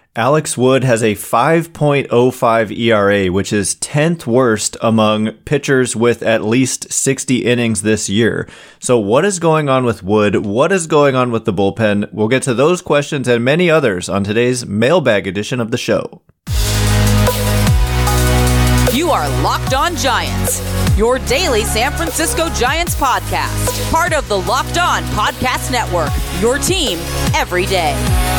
Alex Wood has a 5.05 ERA, which is 10th worst among pitchers with at least 60 innings this year. So what is going on with Wood? What is going on with the bullpen? We'll get to those questions and many others on today's mailbag edition of the show. You are Locked On Giants, your daily San Francisco Giants podcast. Part of the Locked On Podcast Network, your team every day.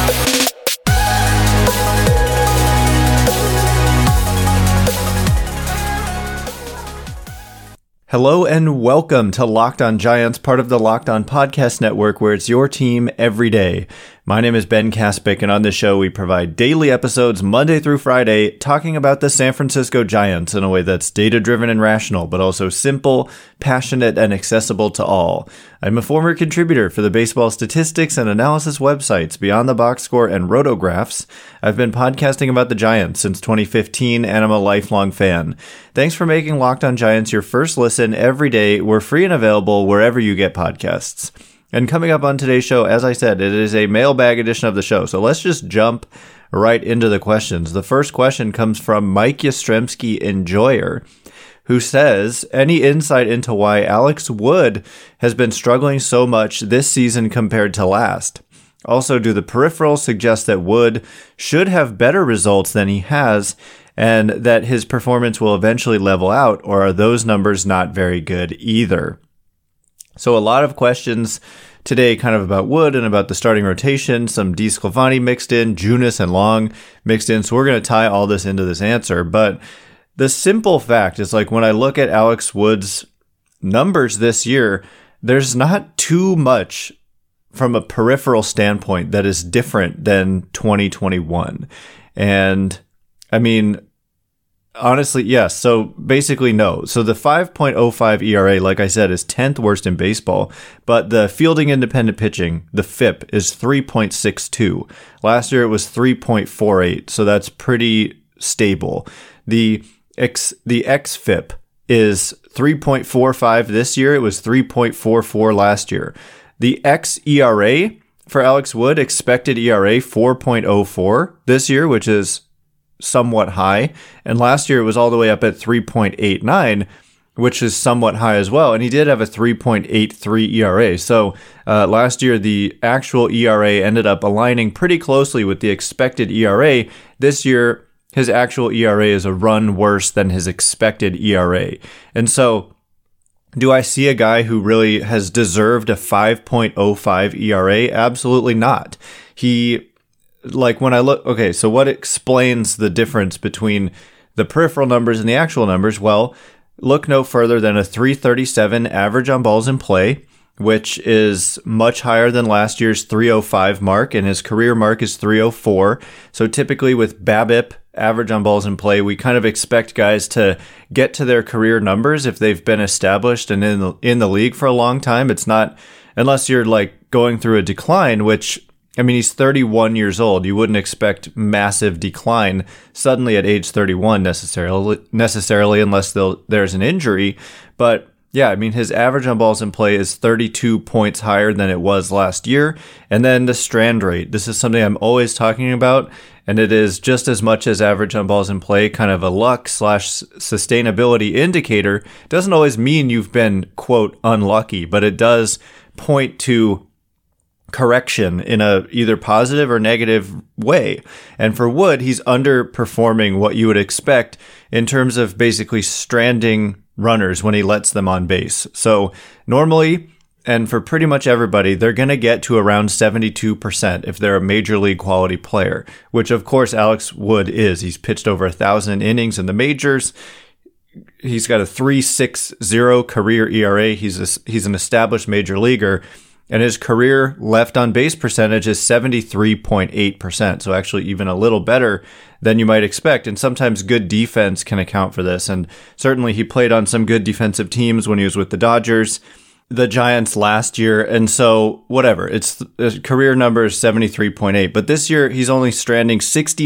Hello and welcome to Locked On Giants, part of the Locked On Podcast Network, where it's your team every day. My name is Ben Kaspick, and on this show we provide daily episodes Monday through Friday talking about the San Francisco Giants in a way that's data-driven and rational, but also simple, passionate, and accessible to all. I'm a former contributor for the baseball statistics and analysis websites Beyond the Box Score and Rotographs. I've been podcasting about the Giants since 2015, and I'm a lifelong fan. Thanks for making Locked On Giants your first listen every day. We're free and available wherever you get podcasts. And coming up on today's show, as I said, it is a mailbag edition of the show. So let's just jump right into the questions. The first question comes from Mike Yastrzemski Enjoyer, who says, any insight into why Alex Wood has been struggling so much this season compared to last? Also, do the peripherals suggest that Wood should have better results than he has and that his performance will eventually level out, or are those numbers not very good either? So a lot of questions today kind of about Wood and about the starting rotation, some DeSclafani mixed in, Junis and Long mixed in. So we're going to tie all this into this answer. But the simple fact is, like, when I look at Alex Wood's numbers this year, there's not too much from a peripheral standpoint that is different than 2021. And I mean, honestly, yes. So basically, no. So the 5.05 ERA, like I said, is 10th worst in baseball. But the fielding independent pitching, the FIP, is 3.62. Last year, it was 3.48. So that's pretty stable. The xFIP is 3.45 this year. It was 3.44 last year. The xERA for Alex Wood, expected ERA, 4.04 this year, which is somewhat high. And last year it was all the way up at 3.89, which is somewhat high as well. And he did have a 3.83 ERA. So last year, the actual ERA ended up aligning pretty closely with the expected ERA. This year, his actual ERA is a run worse than his expected ERA. And so do I see a guy who really has deserved a 5.05 ERA? Absolutely not. When I look, okay, so what explains the difference between the peripheral numbers and the actual numbers? Well, look no further than a 337 average on balls in play, which is much higher than last year's 305 mark, and his career mark is 304. So typically with BABIP, average on balls in play, we kind of expect guys to get to their career numbers if they've been established and in the league for a long time. It's not, unless you're like going through a decline, which, I mean, he's 31 years old. You wouldn't expect massive decline suddenly at age 31 necessarily unless there's an injury. But yeah, I mean, his average on balls in play is 32 points higher than it was last year. And then the strand rate. This is something I'm always talking about, and it is just as much as average on balls in play, kind of a luck/sustainability indicator. Doesn't always mean you've been, quote, unlucky, but it does point to correction in a either positive or negative way. And for Wood, he's underperforming what you would expect in terms of basically stranding runners when he lets them on base. So normally, and for pretty much everybody, they're going to get to around 72% if they're a major league quality player, which of course Alex Wood is. He's pitched over 1,000 innings in the majors. He's got a 3.60 career ERA. He's an established major leaguer. And his career left on base percentage is 73.8%. So actually even a little better than you might expect. And sometimes good defense can account for this. And certainly he played on some good defensive teams when he was with the Dodgers, the Giants last year. And so whatever, it's career number is 73.8. But this year he's only stranding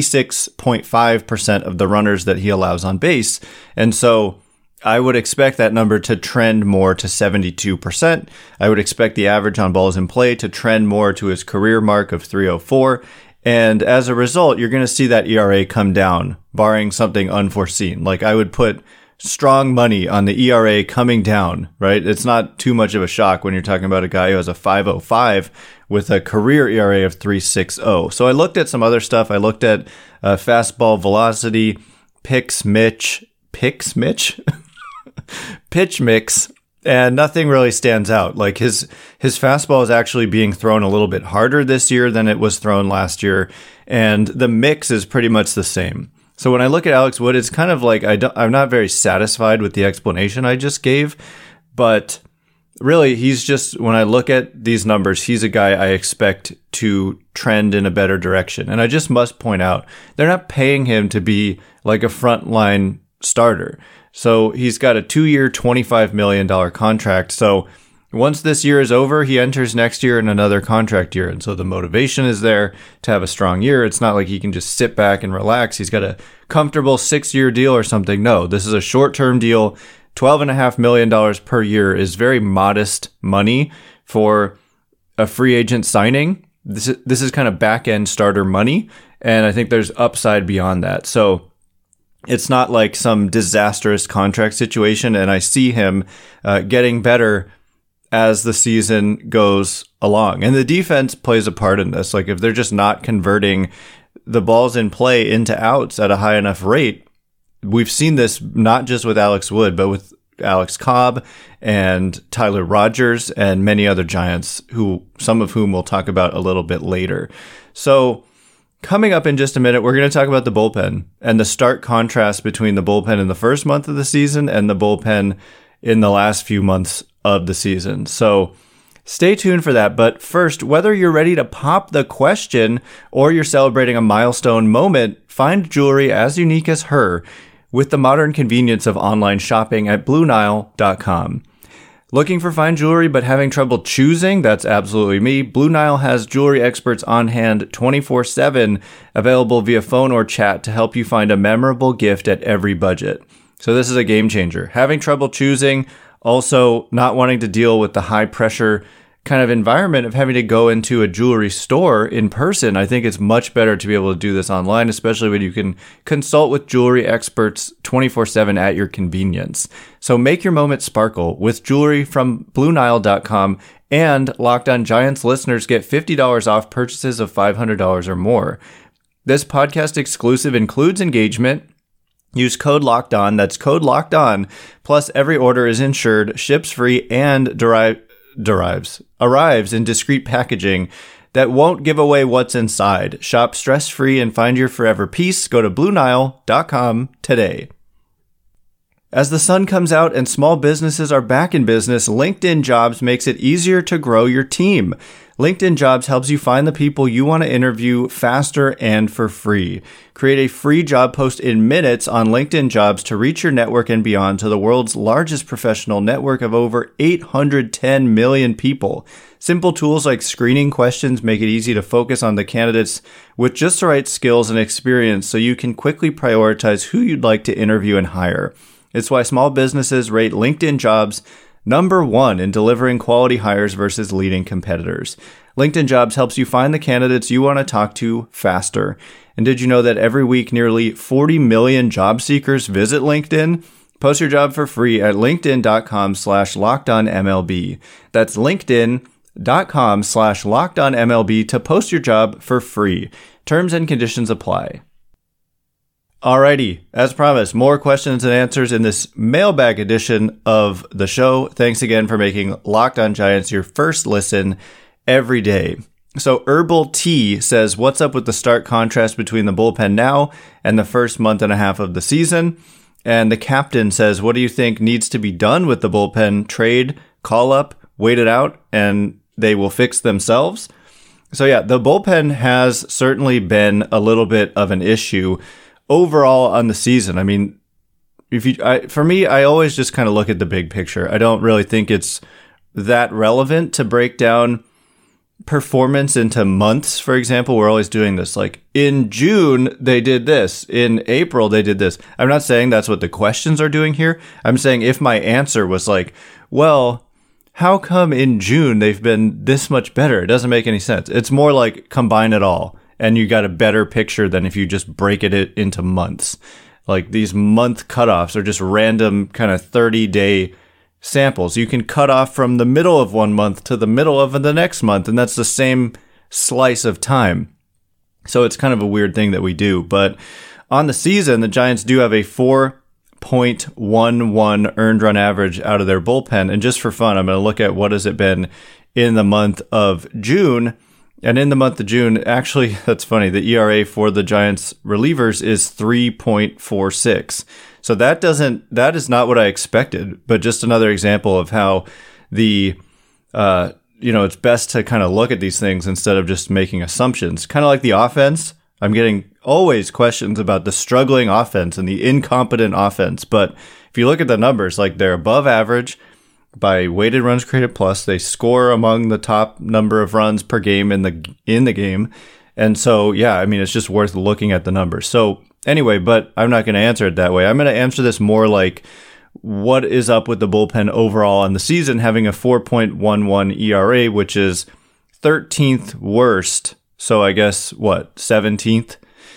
66.5% of the runners that he allows on base. And so I would expect that number to trend more to 72%. I would expect the average on balls in play to trend more to his career mark of 304. And as a result, you're going to see that ERA come down, barring something unforeseen. Like I would put strong money on the ERA coming down, right? It's not too much of a shock when you're talking about a guy who has a 5.05 with a career ERA of 3.60. So I looked at some other stuff. I looked at fastball velocity, pitch mix, and nothing really stands out. Like his fastball is actually being thrown a little bit harder this year than it was thrown last year, and the mix is pretty much the same. So when I look at Alex Wood, it's kind of like I'm not very satisfied with the explanation I just gave, but really he's just, when I look at these numbers, he's a guy I expect to trend in a better direction. And I just must point out, they're not paying him to be like a frontline starter. So he's got a 2-year, $25 million contract. So once this year is over, he enters next year in another contract year. And so the motivation is there to have a strong year. It's not like he can just sit back and relax. He's got a comfortable 6-year deal or something. No, this is a short-term deal. $12.5 million per year is very modest money for a free agent signing. This is kind of back-end starter money. And I think there's upside beyond that. So it's not like some disastrous contract situation. And I see him getting better as the season goes along. And the defense plays a part in this. Like if they're just not converting the balls in play into outs at a high enough rate, we've seen this not just with Alex Wood, but with Alex Cobb and Tyler Rogers and many other Giants, some of whom we'll talk about a little bit later. So coming up in just a minute, we're going to talk about the bullpen and the stark contrast between the bullpen in the first month of the season and the bullpen in the last few months of the season. So stay tuned for that. But first, whether you're ready to pop the question or you're celebrating a milestone moment, find jewelry as unique as her with the modern convenience of online shopping at BlueNile.com. Looking for fine jewelry but having trouble choosing? That's absolutely me. Blue Nile has jewelry experts on hand 24/7, available via phone or chat to help you find a memorable gift at every budget. So this is a game changer. Having trouble choosing, also not wanting to deal with the high pressure kind of environment of having to go into a jewelry store in person. I think it's much better to be able to do this online, especially when you can consult with jewelry experts 24/7 at your convenience. So make your moment sparkle with jewelry from BlueNile.com, and Locked On Giants listeners get $50 off purchases of $500 or more. This podcast exclusive includes engagement. Use code Locked On. That's code Locked On. Plus, every order is insured, ships free, and arrives in discreet packaging that won't give away what's inside. Shop stress-free and find your forever peace. Go to BlueNile.com today. As the sun comes out and small businesses are back in business, LinkedIn Jobs makes it easier to grow your team. LinkedIn Jobs helps you find the people you want to interview faster and for free. Create a free job post in minutes on LinkedIn Jobs to reach your network and beyond to the world's largest professional network of over 810 million people. Simple tools like screening questions make it easy to focus on the candidates with just the right skills and experience so you can quickly prioritize who you'd like to interview and hire. It's why small businesses rate LinkedIn Jobs number 1 in delivering quality hires versus leading competitors. LinkedIn Jobs helps you find the candidates you want to talk to faster. And did you know that every week nearly 40 million job seekers visit LinkedIn? Post your job for free at linkedin.com/lockedonmlb. That's linkedin.com/lockedonmlb to post your job for free. Terms and conditions apply. Alrighty, as promised, more questions and answers in this mailbag edition of the show. Thanks again for making Locked On Giants your first listen every day. So Herbal T says, what's up with the stark contrast between the bullpen now and the first month and a half of the season? And the captain says, what do you think needs to be done with the bullpen? Trade, call up, wait it out, and they will fix themselves? So yeah, the bullpen has certainly been a little bit of an issue overall on the season. I mean, for me, I always just kind of look at the big picture. I don't really think it's that relevant to break down performance into months. For example, we're always doing this. Like in June, they did this. In April, they did this. I'm not saying that's what the questions are doing here. I'm saying if my answer was like, well, how come in June they've been this much better? It doesn't make any sense. It's more like combine it all and you got a better picture than if you just break it into months. Like these month cutoffs are just random kind of 30-day samples. You can cut off from the middle of one month to the middle of the next month, and that's the same slice of time. So it's kind of a weird thing that we do. But on the season, the Giants do have a 4.11 earned run average out of their bullpen. And just for fun, I'm going to look at what has it been in the month of June. And in the month of June, actually, that's funny, the ERA for the Giants relievers is 3.46. So that is not what I expected, but just another example of how it's best to kind of look at these things instead of just making assumptions. Kind of like the offense. I'm getting always questions about the struggling offense and the incompetent offense. But if you look at the numbers, like they're above average by weighted runs created plus. They score among the top number of runs per game in the game. And so, yeah, I mean, it's just worth looking at the numbers. So anyway, but I'm not going to answer it that way. I'm going to answer this more like what is up with the bullpen overall on the season, having a 4.11 ERA, which is 13th worst. So I guess, 17th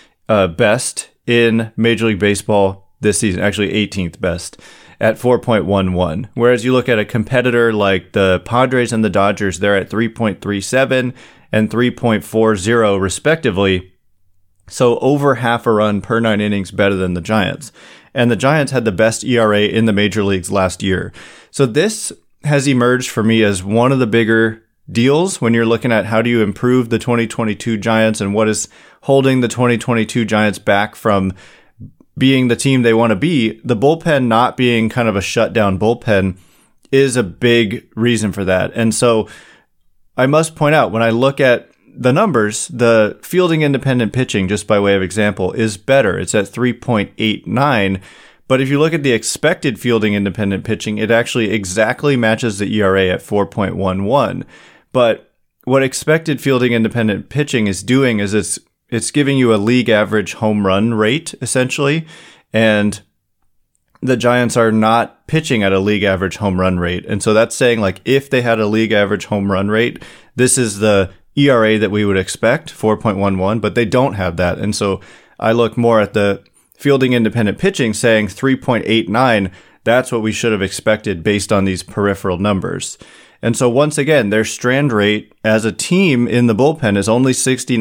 best in Major League Baseball this season, actually 18th best at 4.11. Whereas you look at a competitor like the Padres and the Dodgers, they're at 3.37 and 3.40 respectively. So over half a run per 9 innings better than the Giants. And the Giants had the best ERA in the major leagues last year. So this has emerged for me as one of the bigger deals when you're looking at how do you improve the 2022 Giants and what is holding the 2022 Giants back from being the team they want to be. The bullpen not being kind of a shutdown bullpen is a big reason for that. And so I must point out, when I look at the numbers, the fielding independent pitching, just by way of example, is better. It's at 3.89. But if you look at the expected fielding independent pitching, it actually exactly matches the ERA at 4.11. But what expected fielding independent pitching is doing is it's giving you a league average home run rate, essentially. And the Giants are not pitching at a league average home run rate. And so that's saying, like, if they had a league average home run rate, this is the ERA that we would expect, 4.11, but they don't have that. And so I look more at the fielding independent pitching saying 3.89. That's what we should have expected based on these peripheral numbers. And so once again, their strand rate as a team in the bullpen is only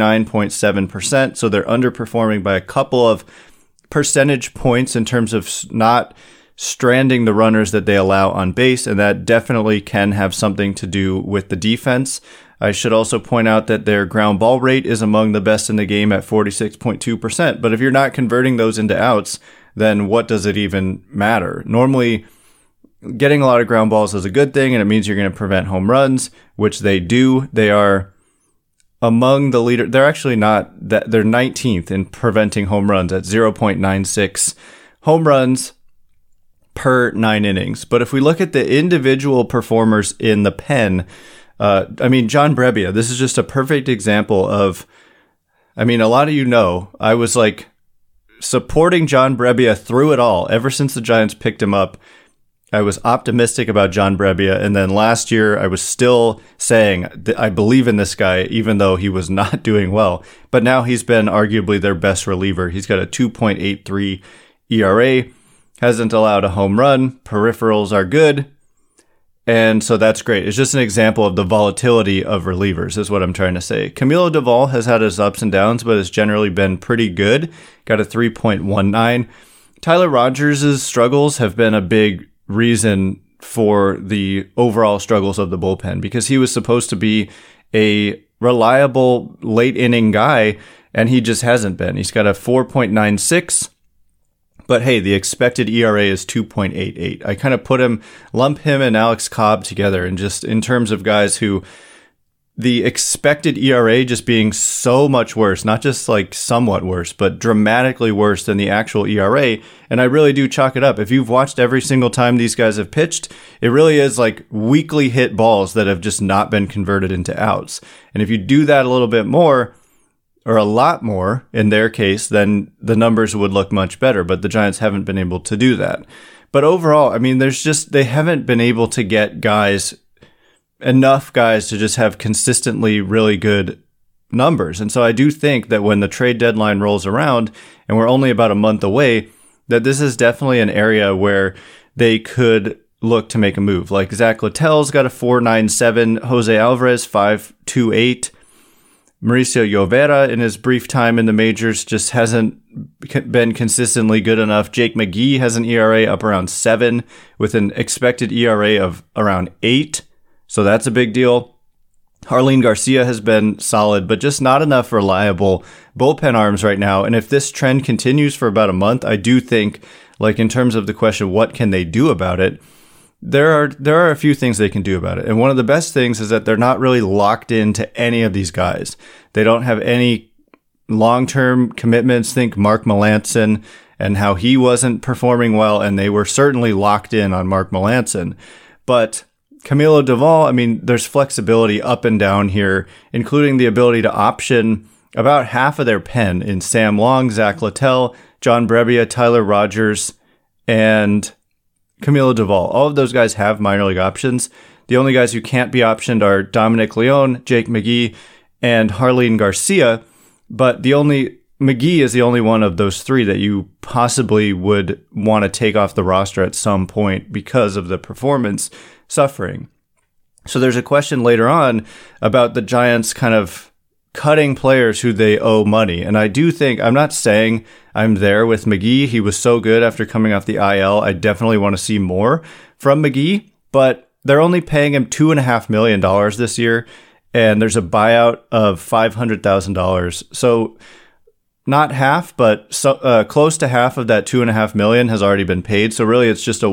69.7%. So they're underperforming by a couple of percentage points in terms of not stranding the runners that they allow on base. And that definitely can have something to do with the defense. I should also point out that their ground ball rate is among the best in the game at 46.2%. But if you're not converting those into outs, then what does it even matter? Normally, getting a lot of ground balls is a good thing, and it means you're going to prevent home runs, which they do. They are among the leader. They're actually not that. They're 19th in preventing home runs at 0.96 home runs per 9 innings. But if we look at the individual performers in the pen, John Brebbia, this is just a perfect example of, a lot of I was like supporting John Brebbia through it all. Ever since the Giants picked him up, I was optimistic about John Brebbia. And then last year, I was still saying that I believe in this guy, even though he was not doing well. But now he's been arguably their best reliever. He's got a 2.83 ERA, hasn't allowed a home run. Peripherals are good. And so that's great. It's just an example of the volatility of relievers is what I'm trying to say. Camilo Doval has had his ups and downs, but has generally been pretty good. Got a 3.19. Tyler Rogers' struggles have been a big reason for the overall struggles of the bullpen because he was supposed to be a reliable late inning guy, and he just hasn't been. He's got a 4.96. But hey, the expected ERA is 2.88. I kind of lump him and Alex Cobb together, and just in terms of guys who the expected ERA just being so much worse, not just like somewhat worse, but dramatically worse than the actual ERA. And I really do chalk it up. If you've watched every single time these guys have pitched, it really is like weakly hit balls that have just not been converted into outs. And if you do that a little bit more, or a lot more in their case, then the numbers would look much better. But the Giants haven't been able to do that. But overall, they haven't been able to get enough guys to just have consistently really good numbers. And so I do think that when the trade deadline rolls around and we're only about a month away, that this is definitely an area where they could look to make a move. Like Zach Littell's got a 4.97, Jose Alvarez 5.28. Mauricio Llovera in his brief time in the majors just hasn't been consistently good enough. Jake McGee has an ERA up around 7 with an expected ERA of around 8. So that's a big deal. Jarlin Garcia has been solid, but just not enough reliable bullpen arms right now. And if this trend continues for about a month, I do think, like in terms of the question, what can they do about it? There are a few things they can do about it. And one of the best things is that they're not really locked into any of these guys. They don't have any long-term commitments. Think Mark Melancon and how he wasn't performing well, and they were certainly locked in on Mark Melancon. But Camilo Doval, I mean, there's flexibility up and down here, including the ability to option about half of their pen in Sam Long, Zach Littell, John Brebbia, Tyler Rogers, and Camilo Doval. All of those guys have minor league options. The only guys who can't be optioned are Dominic Leone, Jake McGee, and Jarlin Garcia. But McGee is the only one of those three that you possibly would want to take off the roster at some point because of the performance suffering. So there's a question later on about the Giants kind of cutting players who they owe money. And I do think, I'm not saying I'm there with McGee. He was so good after coming off the IL. I definitely want to see more from McGee, but they're only paying him $2.5 million this year. And there's a buyout of $500,000. So not half, but close to half of that $2.5 million has already been paid. So really it's just a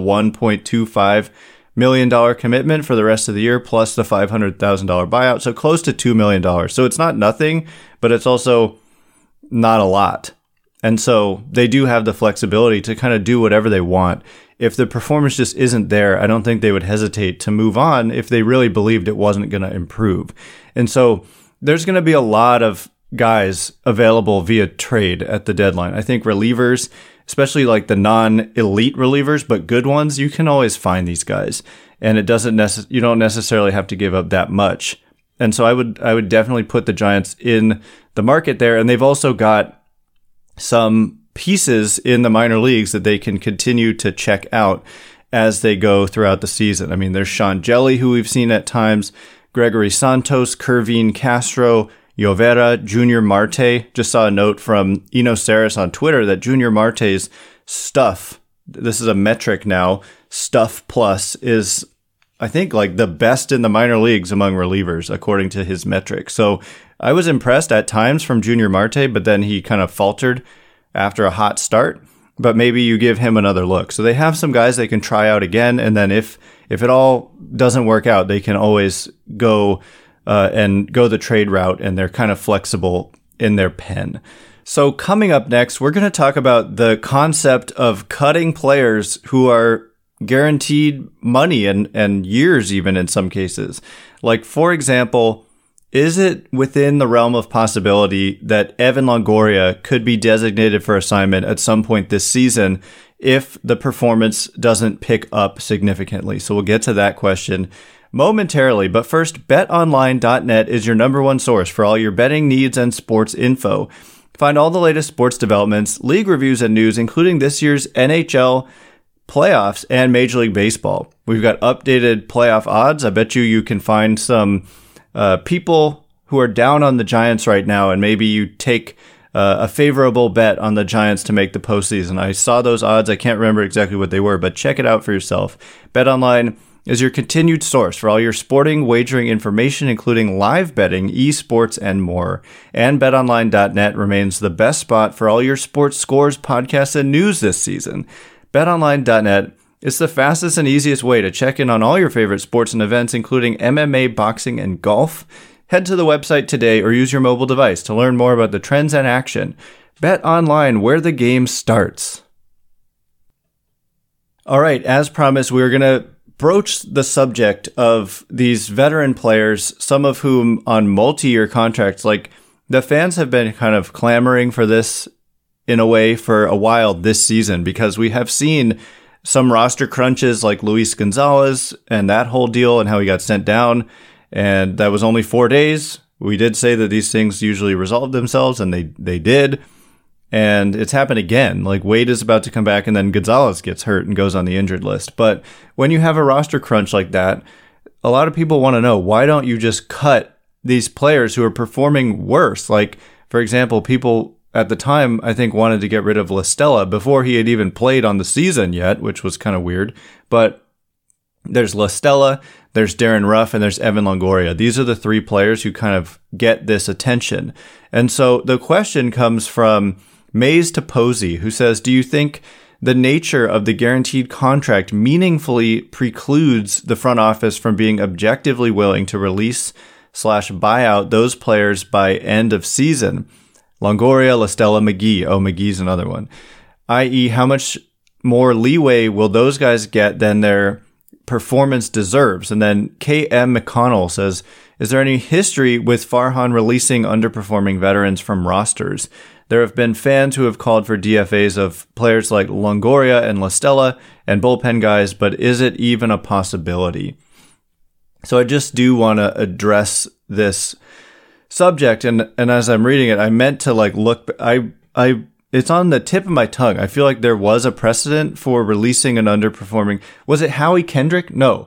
$1.25 million commitment for the rest of the year, plus the $500,000 buyout. So close to $2 million. So it's not nothing, but it's also not a lot. And so they do have the flexibility to kind of do whatever they want. If the performance just isn't there, I don't think they would hesitate to move on if they really believed it wasn't going to improve. And so there's going to be a lot of guys available via trade at the deadline. I think relievers, especially like the non-elite relievers, but good ones, you can always find these guys. And it doesn't you don't necessarily have to give up that much. And so I would definitely put the Giants in the market there. And they've also got some pieces in the minor leagues that they can continue to check out as they go throughout the season. I mean, there's Sean Jelly, who we've seen at times, Gregory Santos, Kervin Castro, Llovera, Junior Marte. Just saw a note from Eno Saris on Twitter that Junior Marte's stuff, this is a metric now, stuff plus is, I think, like the best in the minor leagues among relievers, according to his metric. So I was impressed at times from Junior Marte, but then he kind of faltered after a hot start. But maybe you give him another look. So they have some guys they can try out again. And then if it all doesn't work out, they can always go the trade route, and they're kind of flexible in their pen. So coming up next, we're going to talk about the concept of cutting players who are guaranteed money and years even in some cases. Like, for example, is it within the realm of possibility that Evan Longoria could be designated for assignment at some point this season if the performance doesn't pick up significantly? So we'll get to that question momentarily. But first, betonline.net is your number one source for all your betting needs and sports info. Find all the latest sports developments, league reviews, and news, including this year's NHL playoffs and Major League Baseball. We've got updated playoff odds. I bet you can find some people who are down on the Giants right now, and maybe you take a favorable bet on the Giants to make the postseason. I saw those odds. I can't remember exactly what they were, but check it out for yourself. BetOnline is your continued source for all your sporting wagering information, including live betting, esports, and more. And betonline.net remains the best spot for all your sports scores, podcasts, and news this season. BetOnline.net is the fastest and easiest way to check in on all your favorite sports and events, including MMA, boxing, and golf. Head to the website today or use your mobile device to learn more about the trends and action. Bet online, where the game starts. All right, as promised, we're going to broach the subject of these veteran players, some of whom on multi-year contracts. Like, the fans have been kind of clamoring for this in a way for a while this season, because we have seen some roster crunches like Luis Gonzalez and that whole deal and how he got sent down. And that was only 4 days We did say that these things usually resolve themselves, and they did. And it's happened again. Like, Wade is about to come back, and then Gonzalez gets hurt and goes on the injured list. But when you have a roster crunch like that, a lot of people want to know, why don't you just cut these players who are performing worse? Like, for example, people at the time, I think, wanted to get rid of LaStella before he had even played on the season yet, which was kind of weird. But there's LaStella, there's Darren Ruff, and there's Evan Longoria. These are the three players who kind of get this attention. And so the question comes from Mays to Posey, who says, do you think the nature of the guaranteed contract meaningfully precludes the front office from being objectively willing to release/buy out those players by end of season? Longoria, LaStella, McGee. Oh, McGee's another one. I.e., how much more leeway will those guys get than their performance deserves? And then K.M. McConnell says, is there any history with Farhan releasing underperforming veterans from rosters? There have been fans who have called for DFAs of players like Longoria and LaStella and bullpen guys, but is it even a possibility? So I just do want to address this subject, and as I'm reading it, I meant to look. It's on the tip of my tongue. I feel like there was a precedent for releasing an underperforming. Was it Howie Kendrick? No,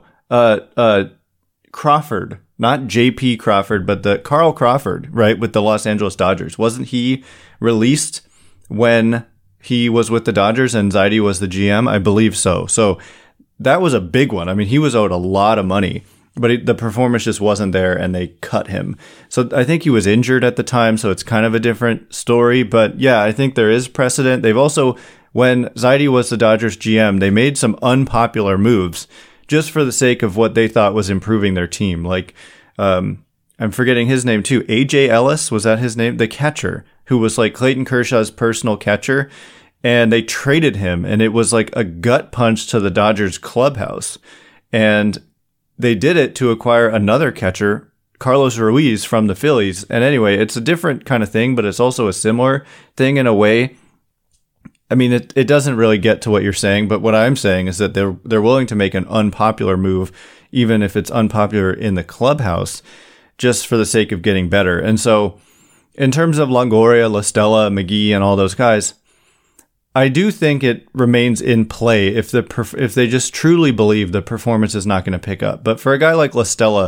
Crawford. Not J.P. Crawford, but the Carl Crawford, right, with the Los Angeles Dodgers. Wasn't he released when he was with the Dodgers and Zaidi was the GM? I believe so. So that was a big one. I mean, he was owed a lot of money, but the performance just wasn't there, and they cut him. So I think he was injured at the time, so it's kind of a different story. But yeah, I think there is precedent. They've also, when Zaidi was the Dodgers GM, they made some unpopular moves just for the sake of what they thought was improving their team. Like, I'm forgetting his name too. AJ Ellis, was that his name? The catcher, who was like Clayton Kershaw's personal catcher. And they traded him, and it was like a gut punch to the Dodgers clubhouse. And they did it to acquire another catcher, Carlos Ruiz, from the Phillies. And anyway, it's a different kind of thing, but it's also a similar thing in a way. I mean, it doesn't really get to what you're saying, but what I'm saying is that they're willing to make an unpopular move, even if it's unpopular in the clubhouse, just for the sake of getting better. And so in terms of Longoria, LaStella, McGee, and all those guys, I do think it remains in play if they just truly believe the performance is not going to pick up. But for a guy like LaStella,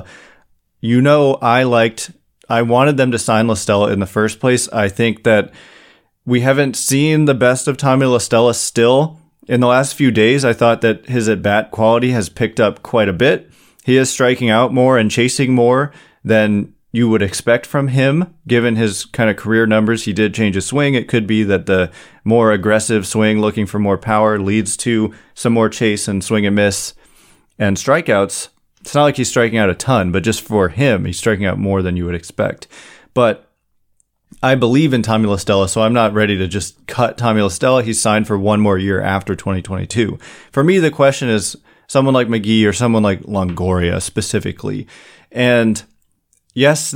I wanted them to sign LaStella in the first place. I think that we haven't seen the best of Tommy LaStella still. In the last few days, I thought that his at-bat quality has picked up quite a bit. He is striking out more and chasing more than you would expect from him, given his kind of career numbers. He did change his swing. It could be that the more aggressive swing, looking for more power, leads to some more chase and swing and miss and strikeouts. It's not like he's striking out a ton, but just for him, he's striking out more than you would expect. But I believe in Tommy LaStella, so I'm not ready to just cut Tommy LaStella. He's signed for one more year after 2022. For me, the question is someone like McGee or someone like Longoria specifically. And yes,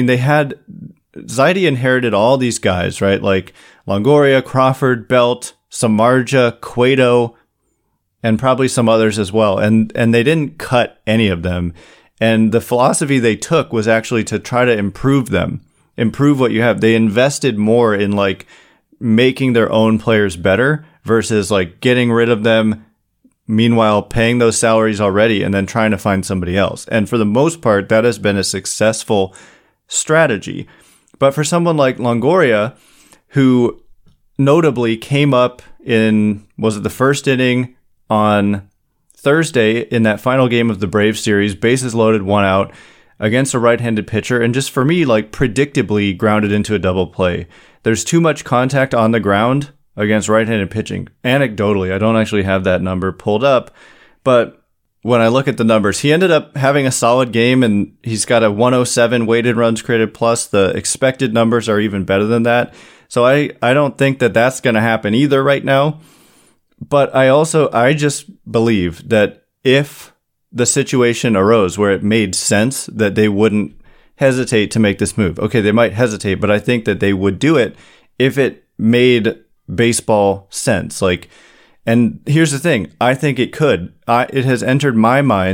Zaidi inherited all these guys, right? Like Longoria, Crawford, Belt, Samardzija, Cueto, and probably some others as well. And they didn't cut any of them. And the philosophy they took was actually to try to improve them. Improve what you have. They invested more in like making their own players better versus like getting rid of them, meanwhile paying those salaries already and then trying to find somebody else. And for the most part, that has been a successful strategy. But for someone like Longoria, who notably came up in, was it the first inning on Thursday in that final game of the Braves series, bases loaded, 1 out, against a right-handed pitcher, and just for me, like predictably grounded into a double play. There's too much contact on the ground against right-handed pitching. Anecdotally, I don't actually have that number pulled up, but when I look at the numbers, he ended up having a solid game, and he's got a 107 weighted runs created plus. The expected numbers are even better than that. So I don't think that that's going to happen either right now. But I just believe that if the situation arose where it made sense, that they wouldn't hesitate to make this move. Okay, they might hesitate, but I think that they would do it if it made baseball sense. And here's the thing, I think it could. It has entered my mind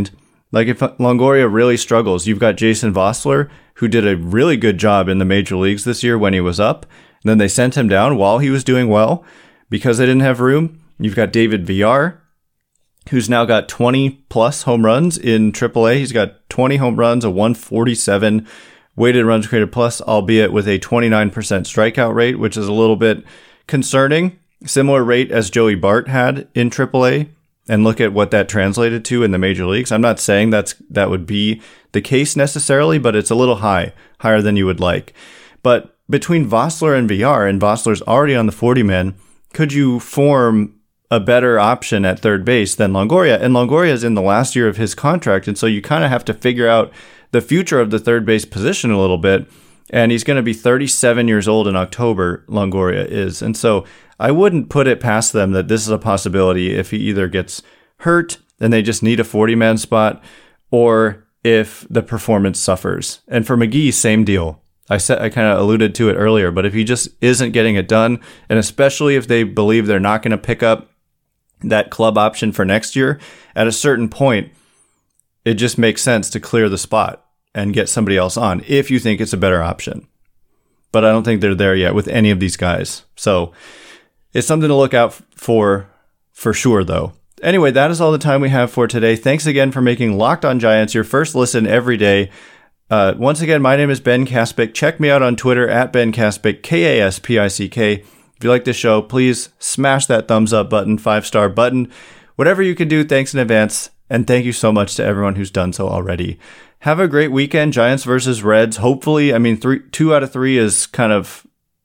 Like if Longoria really struggles, you've got Jason Vossler, who did a really good job in the major leagues this year when he was up. And then they sent him down while he was doing well because they didn't have room. You've got David Villar, who's now got 20 plus home runs in AAA. He's got 20 home runs, a 147 weighted runs created plus, albeit with a 29% strikeout rate, which is a little bit concerning. Similar rate as Joey Bart had in AAA. And look at what that translated to in the major leagues. I'm not saying that would be the case necessarily, but it's a little higher than you would like. But between Vossler and Villar, and Vossler's already on the 40-man, could you form a better option at third base than Longoria? And Longoria is in the last year of his contract, and so you kind of have to figure out the future of the third base position a little bit. And he's going to be 37 years old in October, Longoria is. And so I wouldn't put it past them that this is a possibility if he either gets hurt and they just need a 40-man spot, or if the performance suffers. And for McGee, same deal. I kind of alluded to it earlier, but if he just isn't getting it done, and especially if they believe they're not going to pick up that club option for next year, at a certain point, it just makes sense to clear the spot and get somebody else on if you think it's a better option. But I don't think they're there yet with any of these guys. So it's something to look out for sure, though. Anyway, that is all the time we have for today. Thanks again for making Locked On Giants your first listen every day. Once again, my name is Ben Kaspick. Check me out on Twitter at Ben Kaspick, Kaspick. If you like this show, please smash that thumbs up button, 5-star button. Whatever you can do, thanks in advance. And thank you so much to everyone who's done so already. Have a great weekend, Giants versus Reds. Hopefully, 2 out of 3 is kind of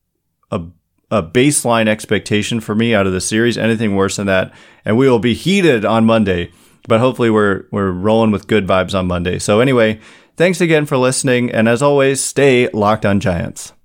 a baseline expectation for me out of the series. Anything worse than that, and we will be heated on Monday. But hopefully we're rolling with good vibes on Monday. So anyway, thanks again for listening. And as always, stay locked on Giants.